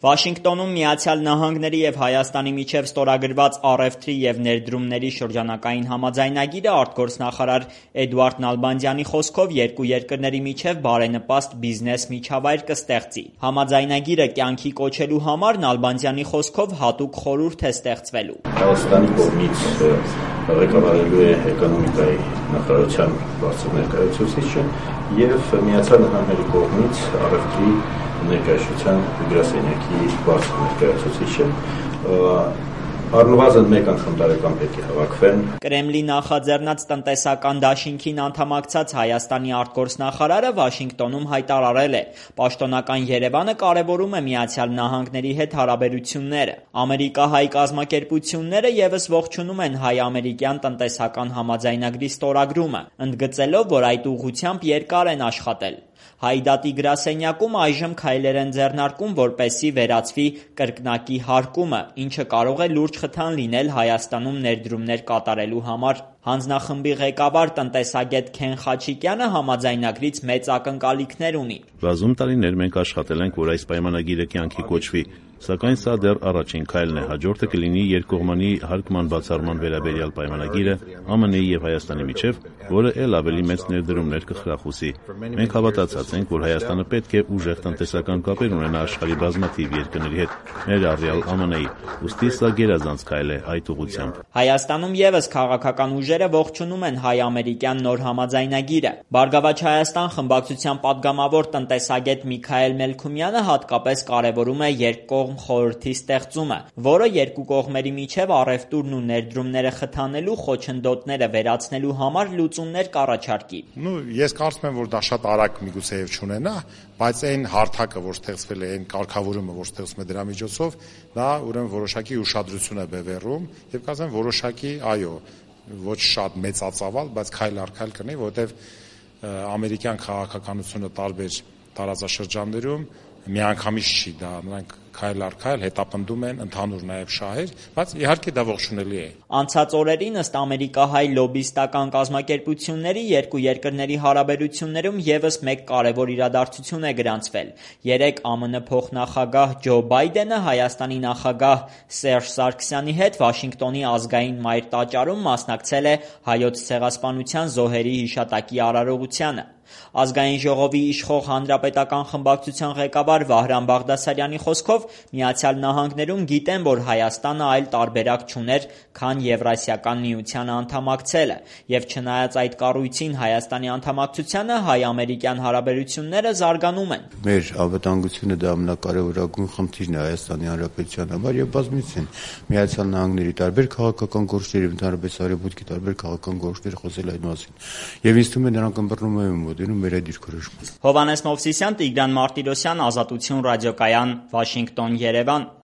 Վաշինգտոնում Միացյալ Նահանգների և Հայաստանի միջև ստորագրված առևտրի և ներդրումների շրջանակային համաձայնագիրը արտգործնախարար Էդուարդ Նալբանդյանի խոսքով երկու երկրների միջև բարենպաստ բիզնես միջավայր կստեղծի։ Համաձայնագիրը կյանքի կոչելու համար Նալբանդյանի խոսքով հատուկ խորհուրդ է ստեղծվելու։ Հայաստանի կողմից ղեկավարելու է էկոնոմիկայի նախարարության բարձր ներկայացուցիչը և Միացյալ Նահանգների կողմից առևտրի ներկայացության գրասենյակի բարձր ներկայացուցիչը առնվազն մեկ անգամ տարեկան պետք է հավաքվեն։ Կրեմլի նախաձեռնած տնտեսական դաշինքին անդամակցած Հայաստանի արտգործնախարարը Վաշինգտոնում հայտարարել է. «Պաշտոնական Երևանը կարևորում է Միացյալ Նահանգների հետ հարաբերությունները»։ Ամերիկա-հայ կազմակերպությունները ևս ողջունում են հայ-ամերիկյան տնտեսական համաձայնագրի ստորագրումը, ընդգծելով, որ այդ ուղղությամբ երկար են աշխատել։ Հայդատի գրասենյակում այժմ քայլեր են ձեռնարկում, որպեսզի վերացվի կրկնակի հարկումը, ինչը կարող է լուրջ խթան լինել Հայաստանում ներդրումներ կատարելու համար։ Հանձնախմբի ղեկավար տնտեսագետ Քեն Խաչիկյանը համաձայնագրից մեծ ակնկալիքներ ունի։ Բազում տարիներ մենք աշխատել ենք, որ այս պայմանագիրը կյանքի կոչվի, սակայն սա դեռ առաջին քայլն է։ Հաջորդը կլինի երկկողմանի հարկման բացառման վերաբերյալ պայմանագիրը ԱՄՆ-ի և Հայաստանի միջև, որը ել ավելի մեծ ներդրումներ կխրախուսի։ Մենք հավատացած ենք, որ Հայաստանը պետք է ուժեղ տնտեսական կապեր ունենա աշխարհի բազմաթիվ երկրների հետ, ներառյալ ԱՄՆ-ի, ուստի սա գերազանց քայլ է այդ ուղղությամբ։ Հայաստանում ևս քաղաքական ուժերը ողջունում են հայ-ամերիկյան նոր համաձայնագիրը։ Բարգավաճ Հայաստան խմբակցության պատգամավոր տնտեսագետ Միքայել Մելքումյանը հատկապես կարևորում է երկկողմ խորհրդի ստեղծումը, որը երկու կողմերի միջև առևտուրն ու ներդրումները խթանելու խոչընդոտները վերացնելու համար լուծումներ կառաջարկի։ Ես կարծում եմ, որ դա շատ արագ միգուցեև չունենա, բայց այն հարթակը, որ ստեղծվել է, այն կարգավորումը, որ ստեղծվում է դրա միջոցով, դա ուրեմն որոշակի ուշադրություն է բևեռում եւ կասեմ որոշակի, այո, ոչ շատ մեծածավալ, բայց քայլ առ քայլ կնի, որովհետեւ ամերիկյան քաղաքականությունը տարբեր տարածաշրջաններում միանգամից չի, դա նրանք քայլ առ քայլ հետապնդում են ընդհանուր նաև շահեր, բայց իհարկե դա ողջունելի է։ Անցած օրերին ըստ ամերիկահայ լոբիստական կազմակերպությունների երկու երկրների հարաբերություններում ևս մեկ կարևոր իրադարձություն է գրանցվել։ Երեկ ԱՄՆ փոխնախագահ Ջո Բայդենը Հայաստանի նախագահ Սերժ Սարգսյանի հետ Վաշինգտոնի ազգային մայր տաճարում մասնակցել է Հայոց ցեղասպանության զոհերի հիշատակի արարողությանը։ Ազգային ժողովի իշխող հանրապետական խմբակցության ղեկավար Վահրամ Բաղդասարյանի խոսքով Միացյալ Նահանգներում գիտեն, որ Հայաստանը այլ տարբերակ չուներ, քան Եվրասիական միությանը անդամակցելը, եւ չնայած այդ կառույցին Հայաստանի անդամակցությանը հայ-ամերիկյան հարաբերությունները զարգանում են։ Մեր անվտանգությունը դա ամենակարևորագույն խնդիրն է Հայաստանի Հանրապետության համար եւ բազմիցին Միացյալ Նահանգների տարբեր քաղաքական գործերի, ընդհանրապես արևմուտքի տարբեր քաղաքական գործերի խոսել այդ մասին։ Եվ ինձ թվում է նրանք ըմբռնում են մոտենում մեր այդ դիրքորոշումը։ Հովհաննես Մովսիսյան, Տիգրան Մարտիրոսյան, Ազատություն ռադիոկայան, Վաշինգտոն, Երևան։